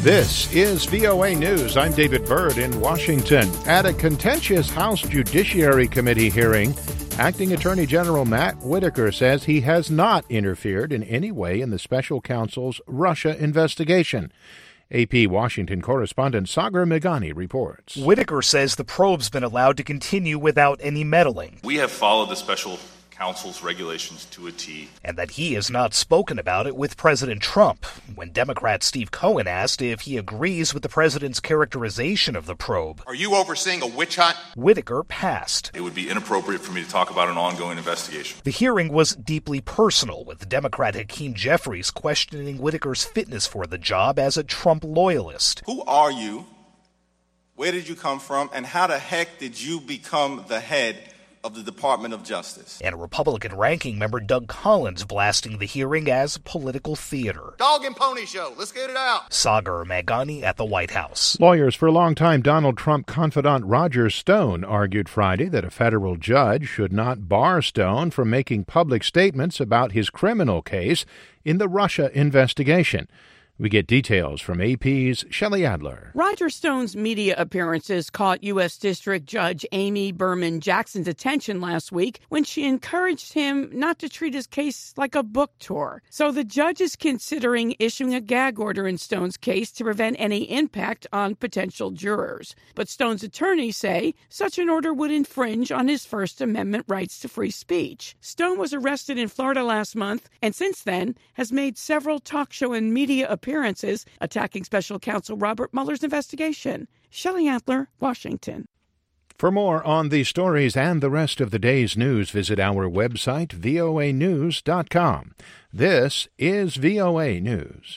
This is VOA News. I'm David Byrd in Washington. At a contentious House Judiciary Committee hearing, Acting Attorney General Matt Whitaker says he has not interfered in any way in the special counsel's Russia investigation. AP Washington correspondent Sagar Meghani reports. Whitaker says the probe's been allowed to continue without any meddling. We have followed the special counsel's regulations to a T. And that he has not spoken about it with President Trump. When Democrat Steve Cohen asked if he agrees with the president's characterization of the probe. Are you overseeing a witch hunt? Whitaker passed. It would be inappropriate for me to talk about an ongoing investigation. The hearing was deeply personal, with Democrat Hakeem Jeffries questioning Whitaker's fitness for the job as a Trump loyalist. Who are you? Where did you come from? And how the heck did you become the head of the Department of Justice? And Republican ranking member Doug Collins blasting the hearing as political theater. Dog and pony show. Let's get it out. Sagar Meghani at the White House. Lawyers for longtime Donald Trump confidant Roger Stone argued Friday that a federal judge should not bar Stone from making public statements about his criminal case in the Russia investigation. We get details from AP's Shelley Adler. Roger Stone's media appearances caught U.S. District Judge Amy Berman Jackson's attention last week when she encouraged him not to treat his case like a book tour. So the judge is considering issuing a gag order in Stone's case to prevent any impact on potential jurors. But Stone's attorneys say such an order would infringe on his First Amendment rights to free speech. Stone was arrested in Florida last month and since then has made several talk show and media appearances attacking special counsel Robert Mueller's investigation. Shelley Adler, Washington. For more on these stories and the rest of the day's news, visit our website, voanews.com. This is VOA News.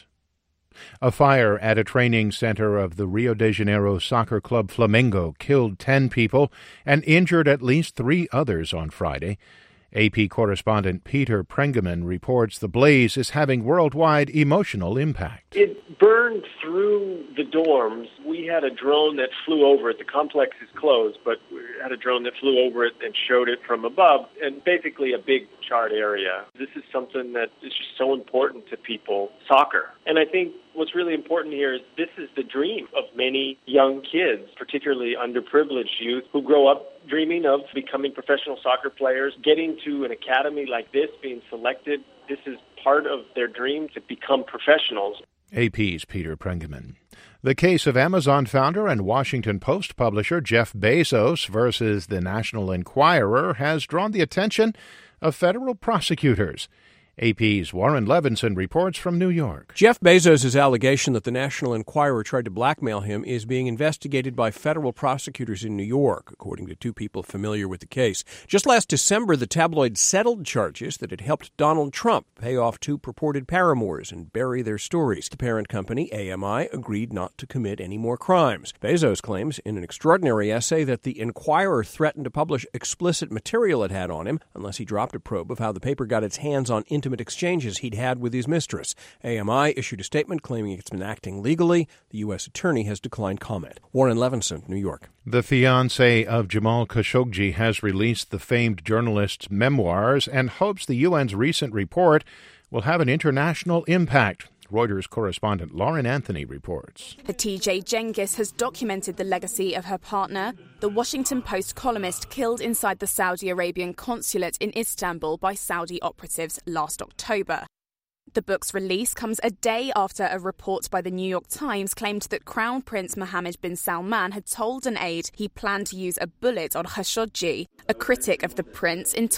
A fire at a training center of the Rio de Janeiro soccer club Flamengo killed 10 people and injured at least 3 others on Friday. AP correspondent Peter Prengeman reports the blaze is having worldwide emotional impact. It burned through the dorms. We had a drone that flew over it. The complex is closed, but we had a drone that flew over it and showed it from above, and basically a big charred area. This is something that is just so important to people, soccer. And I think what's really important here is this is the dream of many young kids, particularly underprivileged youth, who grow up dreaming of becoming professional soccer players, getting to an academy like this, being selected. This is part of their dream to become professionals. AP's Peter Prengeman. The case of Amazon founder and Washington Post publisher Jeff Bezos versus the National Enquirer has drawn the attention of federal prosecutors. AP's Warren Levinson reports from New York. Jeff Bezos' allegation that the National Enquirer tried to blackmail him is being investigated by federal prosecutors in New York, according to 2 people familiar with the case. Just last December, the tabloid settled charges that had helped Donald Trump pay off 2 purported paramours and bury their stories. The parent company, AMI, agreed not to commit any more crimes. Bezos claims in an extraordinary essay that the Enquirer threatened to publish explicit material it had on him unless he dropped a probe of how the paper got its hands on intimate exchanges he'd had with his mistress. AMI issued a statement claiming it's been acting legally. The U.S. attorney has declined comment. Warren Levinson, New York. The fiancé of Jamal Khashoggi has released the famed journalist's memoirs and hopes the UN's recent report will have an international impact. Reuters correspondent Lauren Anthony reports. Hatice Cengiz has documented the legacy of her partner, the Washington Post columnist killed inside the Saudi Arabian consulate in Istanbul by Saudi operatives last October. The book's release comes a day after a report by the New York Times claimed that Crown Prince Mohammed bin Salman had told an aide he planned to use a bullet on Khashoggi, a critic of the prince, in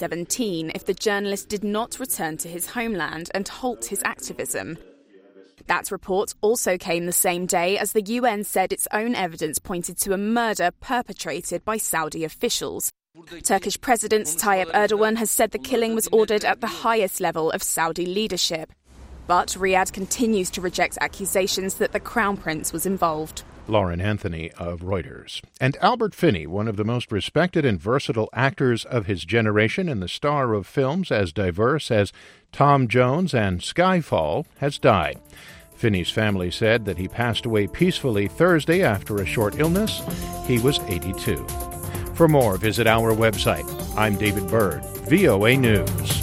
2017 if the journalist did not return to his homeland and halt his activism. That report also came the same day as the UN said its own evidence pointed to a murder perpetrated by Saudi officials. Turkish President Tayyip Erdogan has said the killing was ordered at the highest level of Saudi leadership. But Riyadh continues to reject accusations that the Crown Prince was involved. Lauren Anthony of Reuters. And Albert Finney, one of the most respected and versatile actors of his generation and the star of films as diverse as Tom Jones and Skyfall, has died. Finney's family said that he passed away peacefully Thursday after a short illness. He was 82. For more, visit our website. I'm David Byrd, VOA News.